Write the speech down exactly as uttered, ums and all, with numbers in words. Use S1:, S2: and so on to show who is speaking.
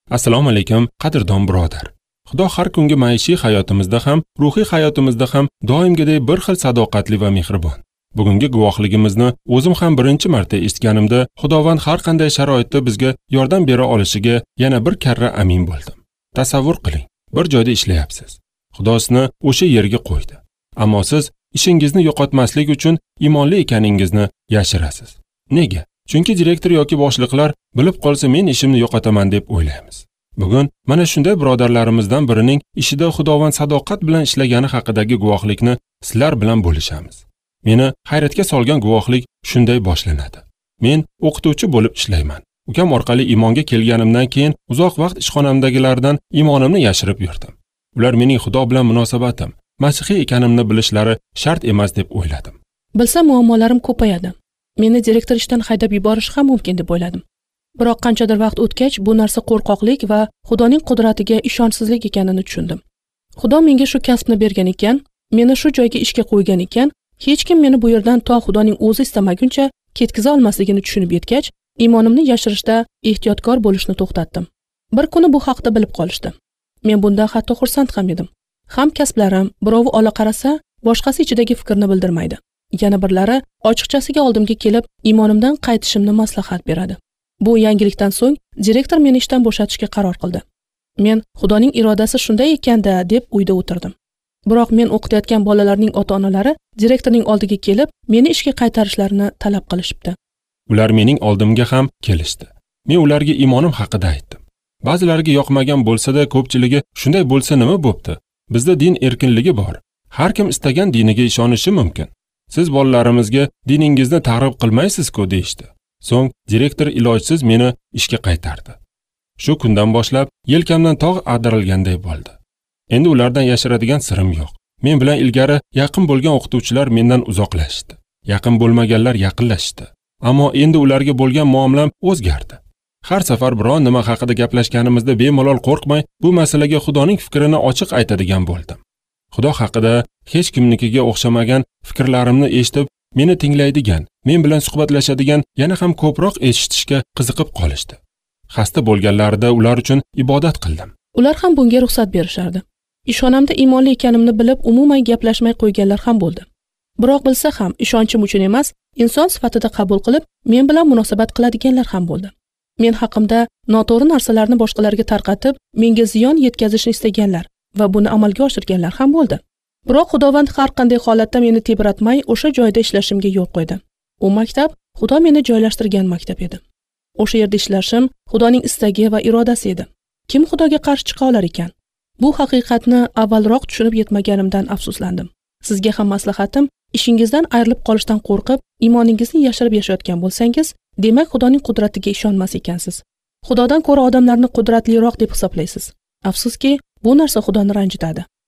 S1: Assalomu alaykum, qadrdon birodar. Xudo har kungi maishiy hayotimizda ham, ruhiy hayotimizda ham doimgidek bir xil sadoqatli va mehribon. Bugungi guvohligimizni o'zim ham birinchi marta eshitganimda, Xudovand har qanday sharoitda bizga yordam bera olishiga yana bir karra amin bo'ldim. Tasavvur qiling, bir joyda ishlayapsiz. Xudo sizni o'sha yerga qo'ydi. Ammo siz ishingizni yo'qotmaslik uchun iymonli ekaningizni yashirasiz. Nega? Chunki direktor yoki boshliqlar bilib qolsa men ishimni yo'qotaman deb o'ylaymiz. Bugun mana shunday birodarlarimizdan birining ishida Xudovand sadoqat bilan ishlagani haqidagi guvohlikni sizlar bilan bo'lishamiz. Meni hayratga solgan guvohlik shunday boshlanadi. Men o'qituvchi bo'lib ishlayman. Ukam orqali iymonga kelganimdan keyin uzoq vaqt ishxonamdagilardan iymonimni yashirib yurdim. Ular mening Xudo bilan munosabatim, masihiy ekanimni bilishlari shart emas deb o'yladim.
S2: Bilsa muammolarim ko'payadi. Meni direktor ishdan haydab yuborish ham mumkin deb o'yladim. Biroq qanchadir vaqt o'tgach, bu narsa qo'rqoqlik va Xudoning qudratiga ishonchsizlik ekanini tushundim. Xudo menga shu kasbni bergan ekan, meni shu joyga ishga qo'ygan ekan, hech kim meni bu yerdan to Xudoning o'zi istamaguncha ketkiza olmasligini tushunib yetgach, iymonimni yashirishda ehtiyotkor bo'lishni to'xtatdim. Bir kuni bu haqda bilib qolishdi. Men bundan hatto xursand ham edim. Ham kasblarim birovi ola qarasa, boshqasi ichidagi fikrni bildirmaydi. Yana birlari ochiqchasiga oldimga kelib, iymonimdan qaytishimni maslahat beradi. Bu yangilikdan so'ng direktor meni ishdan bo'shatishga qaror qildi. Men Xudoning irodasi shunday ekanda deb uyda o'tirdim. Biroq men o'qitayotgan bolalarning ota-onalari direktorning oldiga kelib, meni ishga qaytarishlarini talab qilishibdi.
S1: Ular mening oldimga ham kelishdi. Men ularga iymonim haqida aytdim. Ba'zilariga yoqmagan bo'lsa-da, ko'pchiligi shunday bo'lsa nima bo'pti? Bizda din erkinligi bor. Har kim istagan diniga ishonishi mumkin. Siz bolalarimizga diningizni targ'ib qilmaysiz-ku deyshti. So'ng direktor ilojsiz meni ishga qaytardi. Shu kundan boshlab yelkamdan tog' ag'darilganday bo'ldi. Endi ulardan yashiradigan sirim yo'q. Men bilan ilgari yaqin bo'lgan o'qituvchilar mendan uzoqlashdi. Yaqin bo'lmaganlar yaqinlashdi. Ammo endi ularga bo'lgan muomalam o'zgardi. Har safar biron nima haqida gaplashganimizda bemalol qo'rqmay, bu masalaga Xudoning fikrini ochiq aytadigan bo'ldim. Xudo haqida hech kimnikiga o'xshamagan fikrlarimni eshitib, meni tinglaydigan, men bilan suhbatlashadigan, yana ham ko'proq eshitishga qiziqib qolishdi. Xasta bo'lganlarida ular uchun ibodat qildim.
S2: Ular ham bunga ruxsat berishardi. Ishonamda iymonli ekanimni bilib, umuman gaplashmay qo'yganlar ham bo'ldi. Biroq bilsa ham ishonchim uchun emas, inson sifatida qabul qilib, men bilan munosabat qiladiganlar ham bo'ldi. Men haqimda noto'g'ri narsalarni boshqalarga tarqatib, menga ziyon yetkazishni istaganlar va buni amalga oshirganlar ham bo'ldi. Biroq Xudovand har qanday holatda meni tebratmay, o'sha joyda ishlashimga yo'l qo'ydi. U maktab Xudo meni joylashtirgan maktab edi. O'sha yerda ishlashim Xudoning istagi va irodasi edi. Kim Xudoga qarshi chiqa olar ekan? Bu haqiqatni avvalroq tushunib yetmaganimdan afsuslandim. Sizga ham maslahatim, ishingizdan ayrilib qolishdan qo'rqib, iymoningizni yashirib yashayotgan bo'lsangiz, demak Xudoning qudratiga ishonmas ekansiz. Xudodan ko'ra odamlarni qudratliroq deb hisoblaysiz. Afsuski, bu narsa Xudoni ranjitadi.